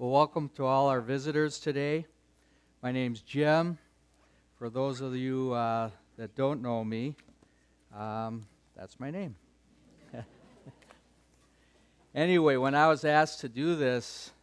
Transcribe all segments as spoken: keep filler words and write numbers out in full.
Well, welcome to all our visitors today. My name's Jim. For those of you uh, that don't know me, um, that's my name. Anyway, when I was asked to do this,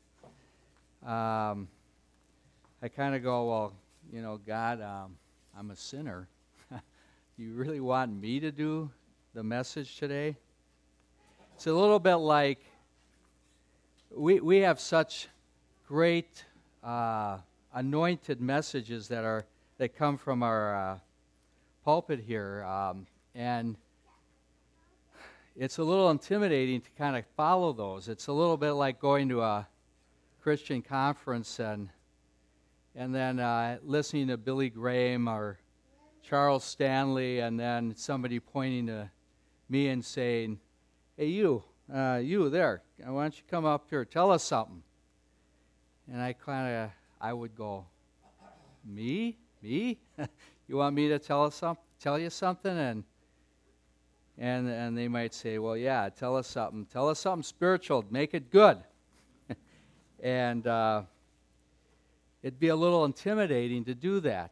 um, I kind of go, well, you know, God, um, I'm a sinner. Do you really want me to do the message today? It's a little bit like we we have such great uh, anointed messages that are that come from our uh, pulpit here, um, and it's a little intimidating to kind of follow those. It's a little bit like going to a Christian conference and and then uh, listening to Billy Graham or Charles Stanley, and then somebody pointing to me and saying, "Hey, you, uh, you there, why don't you come up here, tell us something?" And I kind of, I would go, "Me? Me? You want me to tell us some, tell you something?" And and and they might say, "Well, yeah, tell us something. Tell us something spiritual. Make it good." and uh, it'd be a little intimidating to do that.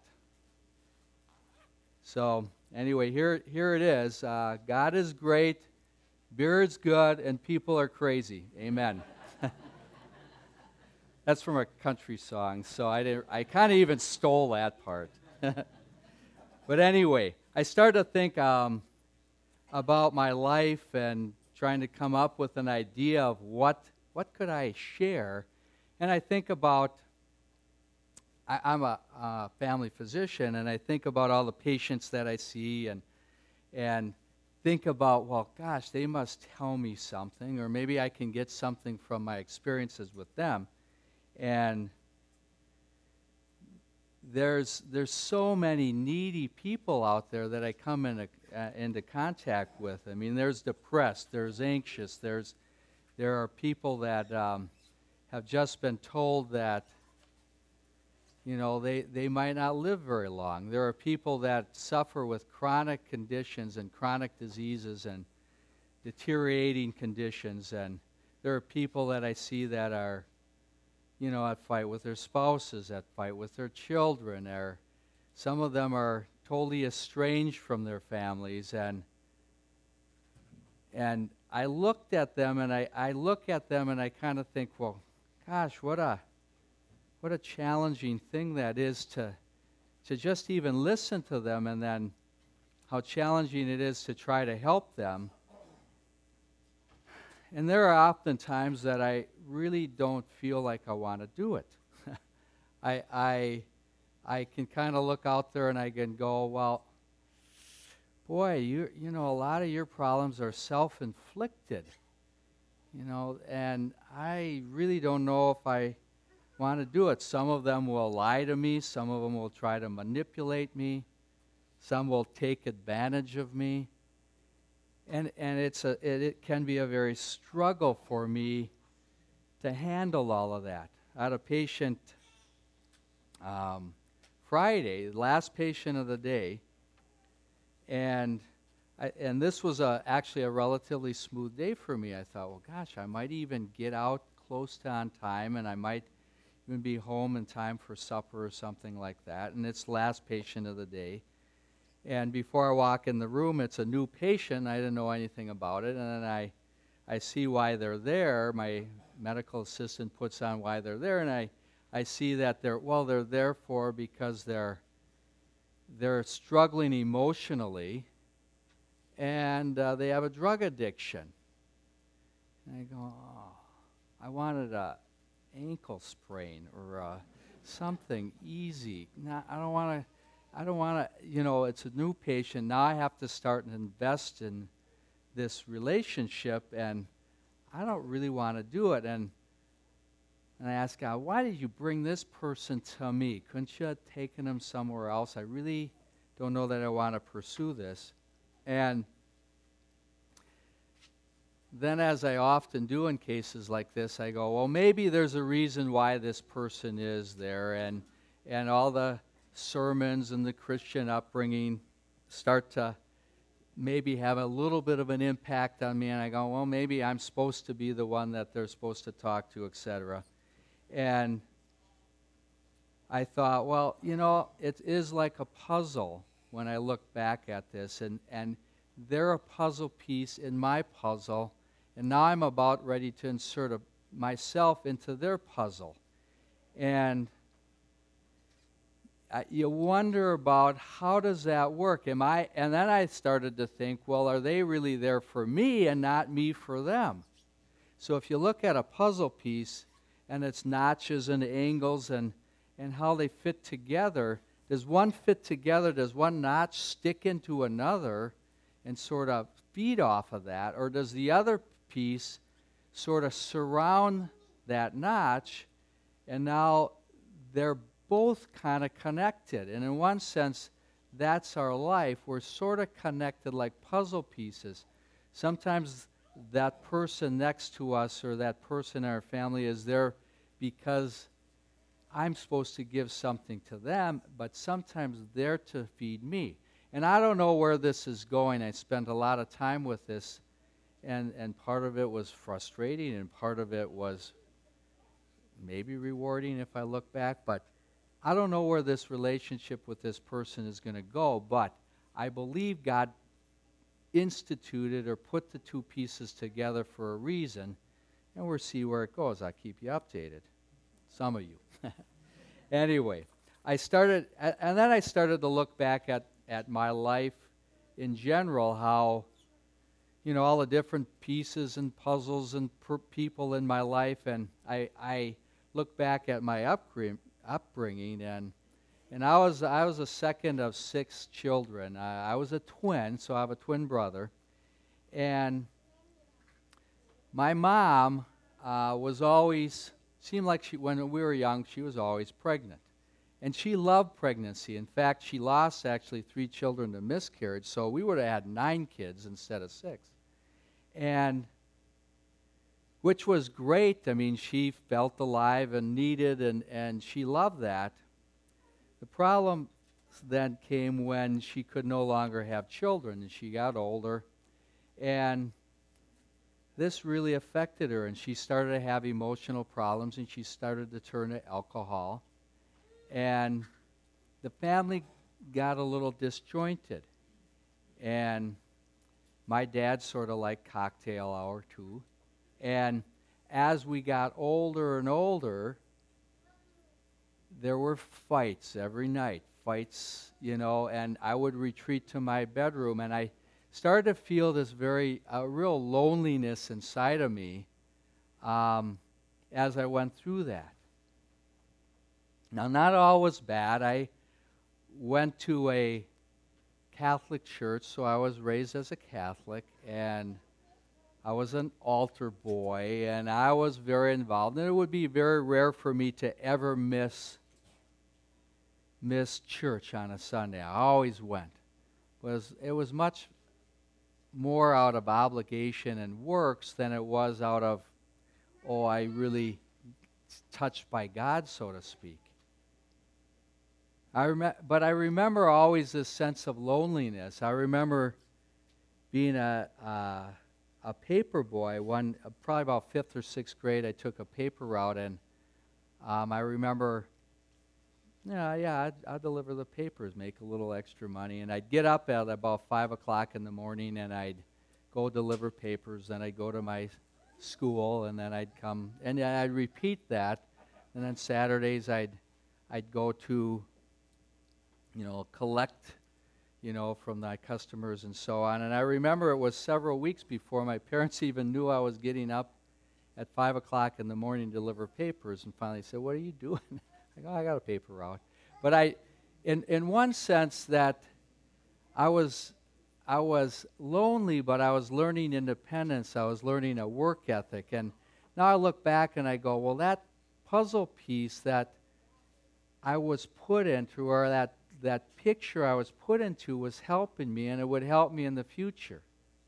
So anyway, here here it is. Uh, God is great, beer is good, and people are crazy. Amen. That's from a country song, so I did, I kind of even stole that part. But anyway, I started to think um, about my life and trying to come up with an idea of what what could I share, and I think about. I, I'm a uh, family physician, and I think about all the patients that I see, and and think about, well, gosh, they must tell me something, or maybe I can get something from my experiences with them. And there's there's so many needy people out there that I come into uh, into contact with. I mean, there's depressed, there's anxious, there's there are people that um, have just been told that, you know, they, they might not live very long. There are people that suffer with chronic conditions and chronic diseases and deteriorating conditions. And there are people that I see that are, you know, at fight with their spouses, at fight with their children. Or some of them are totally estranged from their families. And and I looked at them, and I, I look at them, and I kind of think, well, gosh, what a What a challenging thing that is to to just even listen to them, and then how challenging it is to try to help them. And there are often times that I really don't feel like I want to do it. I I I can kind of look out there and I can go, well, boy, you you know, a lot of your problems are self-inflicted. You know, and I really don't know if I want to do it. Some of them will lie to me. Some of them will try to manipulate me. Some will take advantage of me. And and it's a it, it can be a very struggle for me to handle all of that. I had a patient um, Friday, the last patient of the day, and I, and this was a, actually a relatively smooth day for me. I thought, well, gosh, I might even get out close to on time, and I might even be home in time for supper or something like that. And it's the last patient of the day. And before I walk in the room, it's a new patient. I didn't know anything about it. And then I, I see why they're there. My medical assistant puts on why they're there. And I, I see that they're, well, they're there for because they're, they're struggling emotionally. And uh, they have a drug addiction. And I go, oh, I wanted a ankle sprain or uh, something easy. Now, I don't want to, I don't want to, you know, it's a new patient. Now I have to start and invest in this relationship, and I don't really want to do it. And, and I ask God, why did you bring this person to me? Couldn't you have taken him somewhere else? I really don't know that I want to pursue this. And then, as I often do in cases like this, I go, well, maybe there's a reason why this person is there, and and all the sermons and the Christian upbringing start to maybe have a little bit of an impact on me, and I go, well, maybe I'm supposed to be the one that they're supposed to talk to, et cetera. And I thought, well, you know, it is like a puzzle when I look back at this, and, and they're a puzzle piece in my puzzle, and now I'm about ready to insert a, myself into their puzzle. And uh, you wonder about how does that work? Am I? And then I started to think, well, are they really there for me and not me for them? So if you look at a puzzle piece and its notches and angles and, and how they fit together, does one fit together? Does one notch stick into another and sort of feed off of that? Or does the other piece sort of surround that notch, and now they're both kind of connected? And in one sense, that's our life. We're sort of connected like puzzle pieces. Sometimes that person next to us or that person in our family is there because I'm supposed to give something to them, but sometimes they're to feed me. And I don't know where this is going. I spent a lot of time with this, and, and part of it was frustrating, and part of it was maybe rewarding if I look back, but I don't know where this relationship with this person is going to go, but I believe God instituted or put the two pieces together for a reason, and we'll see where it goes. I'll keep you updated, some of you. Anyway, I started, and then I started to look back at, at my life in general, how, you know, all the different pieces and puzzles and per people in my life, and I, I look back at my upbringing, upbringing and and I was I was a second of six children. I, I was a twin, so I have a twin brother, and my mom uh, was always seemed like she when we were young she was always pregnant, and she loved pregnancy. In fact, she lost actually three children to miscarriage, so we would have had nine kids instead of six, and which was great. I mean, she felt alive and needed, and, and she loved that. The problem then came when she could no longer have children, and she got older, and this really affected her, and she started to have emotional problems, and she started to turn to alcohol, and the family got a little disjointed, and my dad sort of liked cocktail hour too. And as we got older and older, there were fights every night, fights, you know, and I would retreat to my bedroom, and I started to feel this very, uh, real loneliness inside of me um, as I went through that. Now, not all was bad. I went to a Catholic church, so I was raised as a Catholic, and I was an altar boy, and I was very involved. And it would be very rare for me to ever miss miss church on a Sunday. I always went. It was, it was much more out of obligation and works than it was out of, oh, I really touched by God, so to speak. I rem- but I remember always this sense of loneliness. I remember being a... a a paper boy. One, uh, probably about fifth or sixth grade, I took a paper route, and um, I remember, yeah, yeah, I'd, I'd deliver the papers, make a little extra money, and I'd get up at about five o'clock in the morning, and I'd go deliver papers, then I'd go to my school, and then I'd come, and then I'd repeat that, and then Saturdays I'd, I'd go to, you know, collect, you know, from my customers and so on. And I remember it was several weeks before my parents even knew I was getting up at five o'clock in the morning to deliver papers, and finally said, "What are you doing?" I go, "I got a paper route." But I, in in one sense, that I was I was lonely, but I was learning independence. I was learning a work ethic. And now I look back and I go, well, that puzzle piece that I was put into, or that that picture I was put into, was helping me, and it would help me in the future.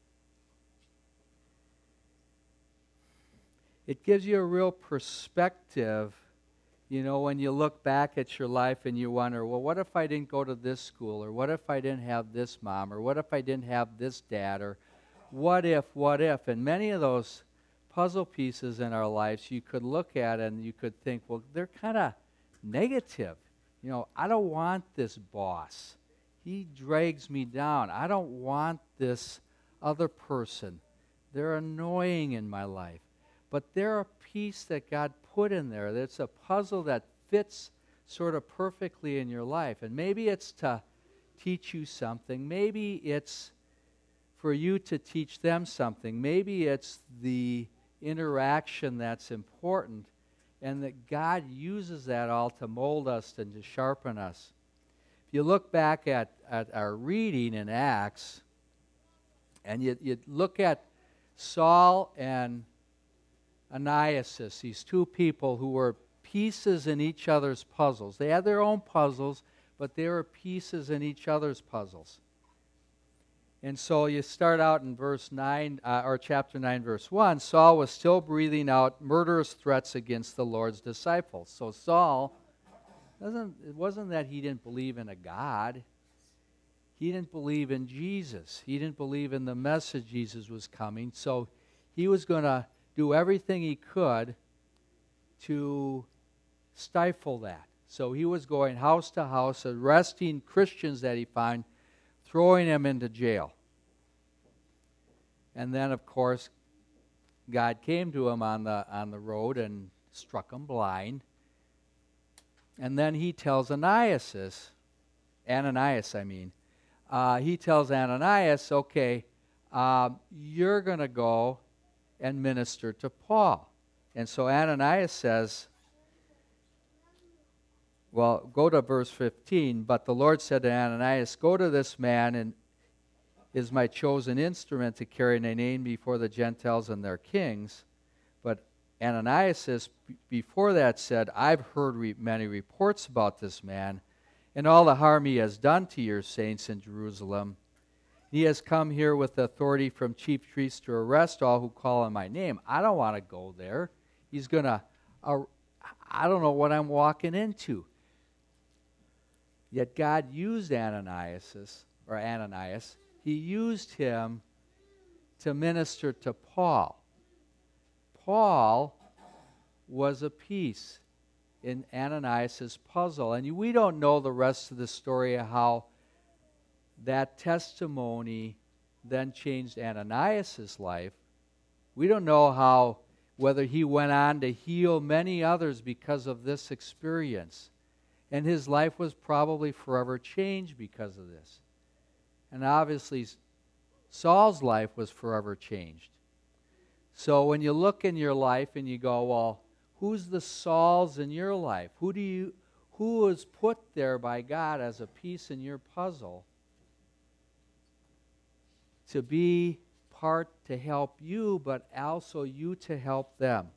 It gives you a real perspective, you know, when you look back at your life and you wonder, well, what if I didn't go to this school, or what if I didn't have this mom, or what if I didn't have this dad, or what if, what if? And many of those puzzle pieces in our lives you could look at and you could think, well, they're kind of negative. You know, I don't want this boss. He drags me down. I don't want this other person. They're annoying in my life. But they're a piece that God put in there. That's a puzzle that fits sort of perfectly in your life. And maybe it's to teach you something. Maybe it's for you to teach them something. Maybe it's the interaction that's important, and that God uses that all to mold us and to sharpen us. If you look back at, at our reading in Acts, and you, you look at Saul and Ananias, these two people who were pieces in each other's puzzles. They had their own puzzles, but they were pieces in each other's puzzles. And so you start out in verse nine, uh, or chapter nine, verse one. Saul was still breathing out murderous threats against the Lord's disciples. So Saul, doesn't, it wasn't that he didn't believe in a God. He didn't believe in Jesus. He didn't believe in the message Jesus was coming. So he was going to do everything he could to stifle that. So he was going house to house, arresting Christians that he found, throwing them into jail. And then, of course, God came to him on the on the road and struck him blind. And then he tells Ananias, Ananias, I mean, uh, he tells Ananias, okay, uh, you're going to go and minister to Paul. And so Ananias says, well, go to verse fifteen. But the Lord said to Ananias, go to this man, and is my chosen instrument to carry my name before the Gentiles and their kings. But Ananias says, before that said, I've heard re- many reports about this man and all the harm he has done to your saints in Jerusalem. He has come here with authority from chief priests to arrest all who call on my name. I don't want to go there. He's going to, uh, I don't know what I'm walking into. Yet God used Ananias, or Ananias, he used him to minister to Paul. Paul was a piece in Ananias' puzzle. And we don't know the rest of the story of how that testimony then changed Ananias' life. We don't know how, whether he went on to heal many others because of this experience. And his life was probably forever changed because of this. And obviously, Saul's life was forever changed. So when you look in your life and you go, well, who's the Sauls in your life? Who do you, who was put there by God as a piece in your puzzle to be part to help you, but also you to help them?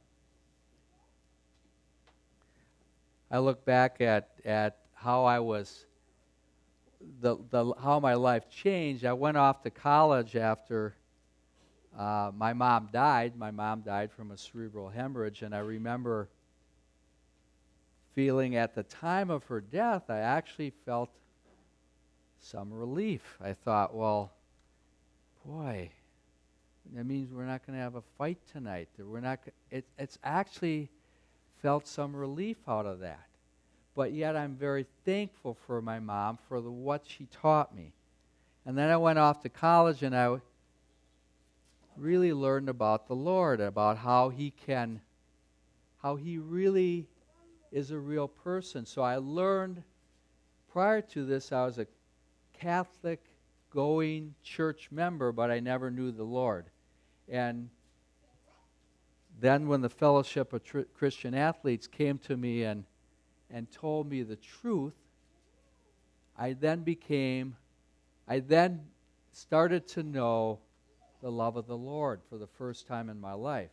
I look back at, at how I was, the, the how my life changed. I went off to college after uh, my mom died. My mom died from a cerebral hemorrhage, and I remember feeling at the time of her death, I actually felt some relief. I thought, well, boy, that means we're not going to have a fight tonight. That we're not. It, it's actually felt some relief out of that. But yet I'm very thankful for my mom for the, what she taught me. And then I went off to college and I really learned about the Lord, about how he can, how he really is a real person. So I learned, prior to this, I was a Catholic going church member, but I never knew the Lord. And then when the Fellowship of Tr- Christian Athletes came to me and, and told me the truth, I then became, I then started to know the love of the Lord for the first time in my life.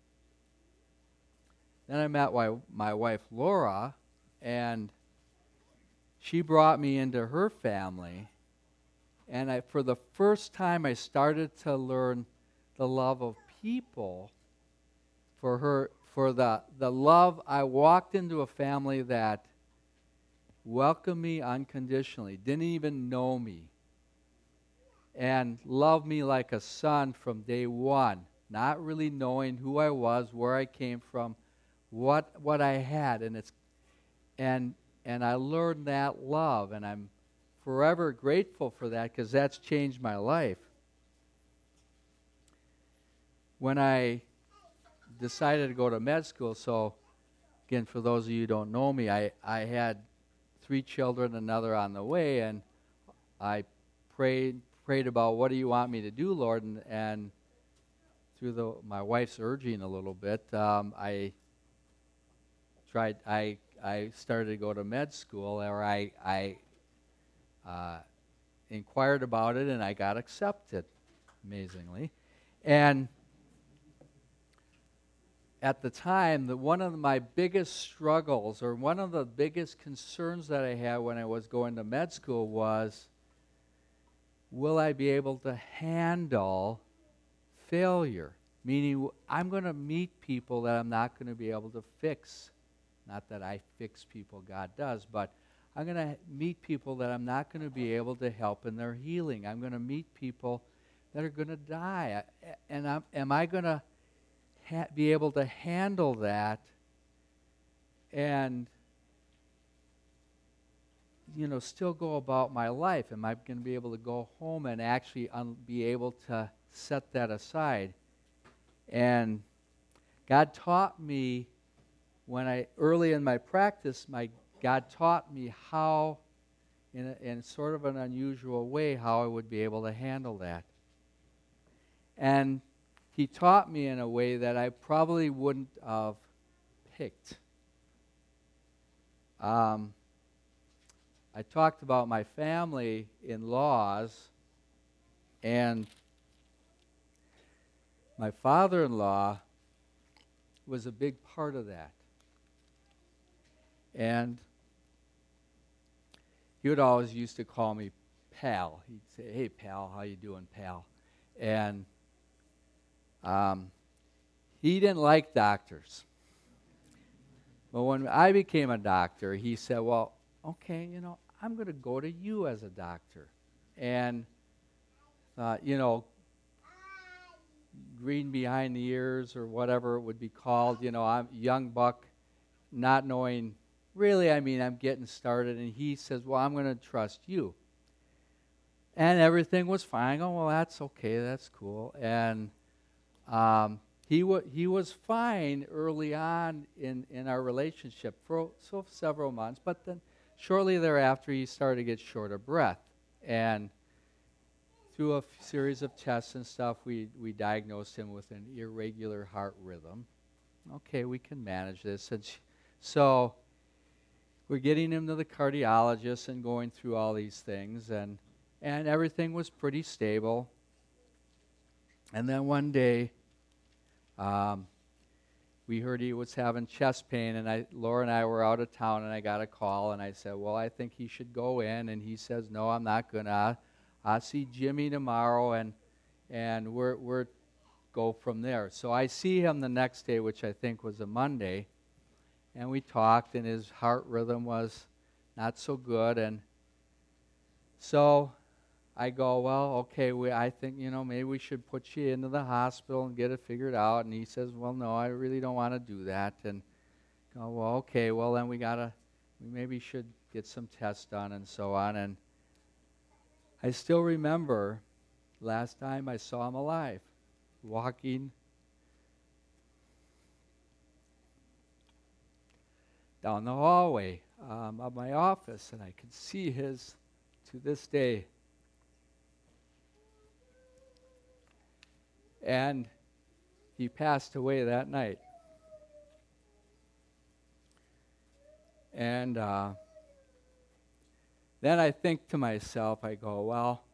Then I met my, my wife Laura, and she brought me into her family. And I, for the first time, I started to learn the love of people. For her, for the, the love, I walked into a family that welcomed me unconditionally, didn't even know me, and loved me like a son from day one. not really knowing who I was, where I came from, what what I had, and it's and and I learned that love, and I'm forever grateful for that because that's changed my life. When I decided to go to med school, so again, for those of you who don't know me, I, I had three children, another on the way, and I prayed prayed about, what do you want me to do, Lord? And, and through the, my wife's urging a little bit, um, I tried. I I started to go to med school, or I I uh, inquired about it, and I got accepted, amazingly. And at the time, the, one of my biggest struggles, or one of the biggest concerns that I had when I was going to med school was, will I be able to handle failure? Meaning, I'm going to meet people that I'm not going to be able to fix. Not that I fix people, God does, but I'm going to meet people that I'm not going to be able to help in their healing. I'm going to meet people that are going to die. And I'm, am I going to Ha- be able to handle that and, you know, still go about my life? Am I going to be able to go home and actually un- be able to set that aside? And God taught me, when I, early in my practice, my God taught me how, in, a, in sort of an unusual way, how I would be able to handle that. And He taught me in a way that I probably wouldn't have picked. Um, I talked about my family in laws, and my father-in-law was a big part of that. And he would always used to call me pal. He'd say, "Hey, pal, how you doing, pal?" And Um, he didn't like doctors. But when I became a doctor, he said, well, okay, you know, I'm going to go to you as a doctor. And, uh, you know, green behind the ears or whatever it would be called, you know, I'm a young buck, not knowing, really, I mean, I'm getting started. And he says, well, I'm going to trust you. And everything was fine. Oh, well, that's okay, that's cool. And Um, he, wa- he was fine early on in, in our relationship for so several months, but then shortly thereafter he started to get short of breath. And through a f- series of tests and stuff, we, we diagnosed him with an irregular heart rhythm. Okay, we can manage this. And sh- so we're getting him to the cardiologist and going through all these things, and, and everything was pretty stable. And then one day, um, we heard he was having chest pain, and I, Laura and I were out of town, and I got a call, and I said, well, I think he should go in. And he says, no, I'm not going to. I'll see Jimmy tomorrow, and and we're we're go from there. So I see him the next day, which I think was a Monday, and we talked, and his heart rhythm was not so good. And so I go, well, okay, we, I think, you know, maybe we should put you into the hospital and get it figured out. And he says, well, no, I really don't want to do that. And I go, well, okay, well, then we got to, we maybe should get some tests done and so on. And I still remember last time I saw him alive, walking down the hallway um, of my office, and I could see his, to this day. And he passed away that night. And uh, then I think to myself, I go, well,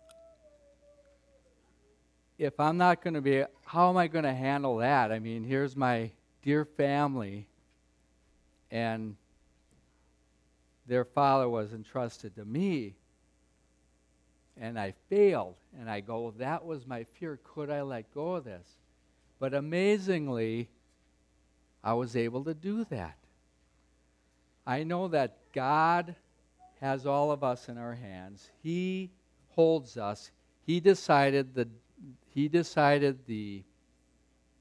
if I'm not going to be, how am I going to handle that? I mean, here's my dear family, and their father was entrusted to me, and I failed. And I go, that was my fear. Could I let go of this? But amazingly, I was able to do that. I know that God has all of us in our hands. He holds us. He decided the, he decided the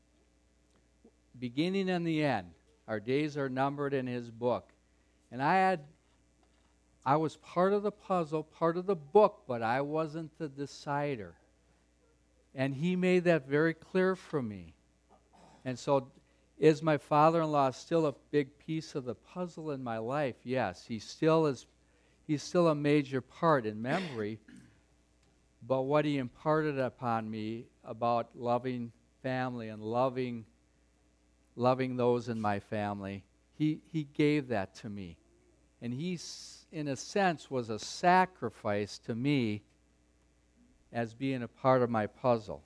beginning and the end. Our days are numbered in his book. And I had, I was part of the puzzle, part of the book, but I wasn't the decider. And he made that very clear for me. And so, is my father-in-law still a big piece of the puzzle in my life? Yes, he still is. He's still a major part in memory. But what he imparted upon me about loving family and loving, loving those in my family, he he gave that to me, and he, in a sense, was a sacrifice to me as being a part of my puzzle.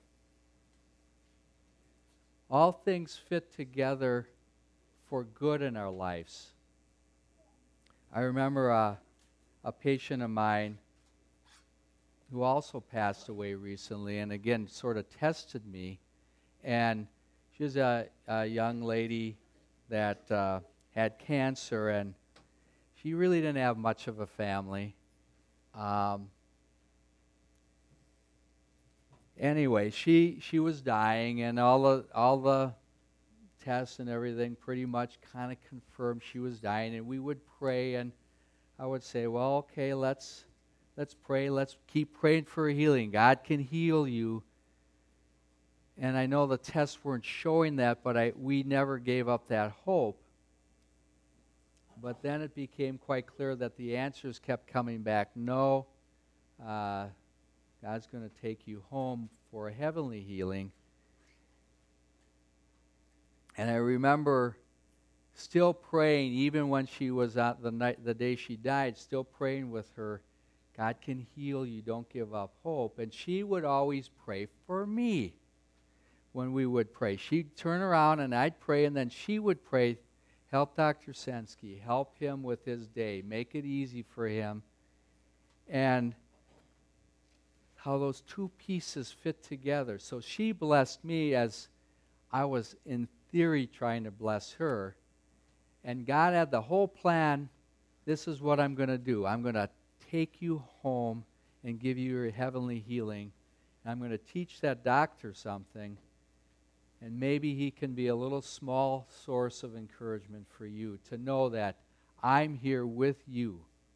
All things fit together for good in our lives. I remember a, a patient of mine who also passed away recently, and again sort of tested me. And she was a, a young lady that uh, had cancer, and she really didn't have much of a family. Um, Anyway, she she was dying, and all the all the tests and everything pretty much kind of confirmed she was dying. And we would pray, and I would say, "Well, okay, let's let's pray. Let's keep praying for healing. God can heal you." And I know the tests weren't showing that, but I we never gave up that hope. But then it became quite clear that the answers kept coming back. No. Uh, God's going to take you home for a heavenly healing. And I remember still praying, even when she was out the night, the day she died, still praying with her, God can heal you, don't give up hope. And she would always pray for me when we would pray. She'd turn around and I'd pray, and then she would pray, help Doctor Sensky, help him with his day, make it easy for him. And how those two pieces fit together. So she blessed me as I was, in theory, trying to bless her. And God had the whole plan. This is what I'm going to do. I'm going to take you home and give you your heavenly healing. And I'm going to teach that doctor something. And maybe he can be a little small source of encouragement for you to know that I'm here with you.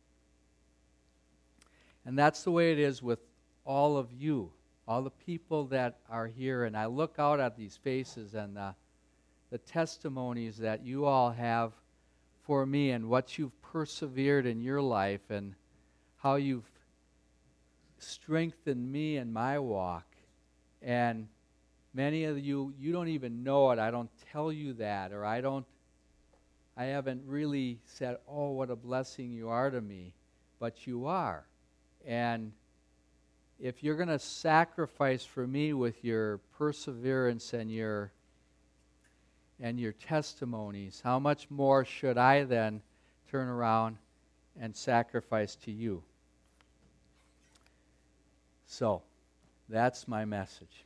And that's the way it is with all of you, all the people that are here. And I look out at these faces and the, the testimonies that you all have for me, and what you've persevered in your life, and how you've strengthened me in my walk. And many of you, you don't even know it. I don't tell you that, or I don't, I haven't really said, oh, what a blessing you are to me. But you are. And if you're going to sacrifice for me with your perseverance and your and your testimonies, how much more should I then turn around and sacrifice to you? So, that's my message.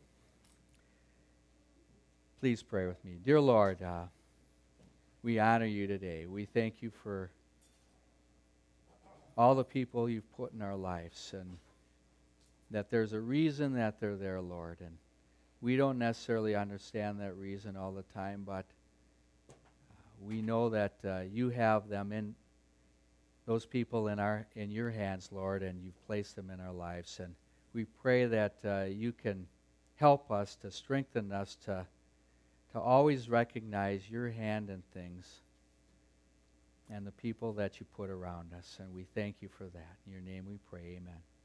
Please pray with me. Dear Lord, uh, we honor you today. We thank you for all the people you've put in our lives, and that there's a reason that they're there, Lord. And we don't necessarily understand that reason all the time, but uh, we know that uh, you have them in, those people in our in your hands, Lord, and you've placed them in our lives. And we pray that uh, you can help us, to strengthen us, to, to always recognize your hand in things and the people that you put around us. And we thank you for that. In your name we pray, amen.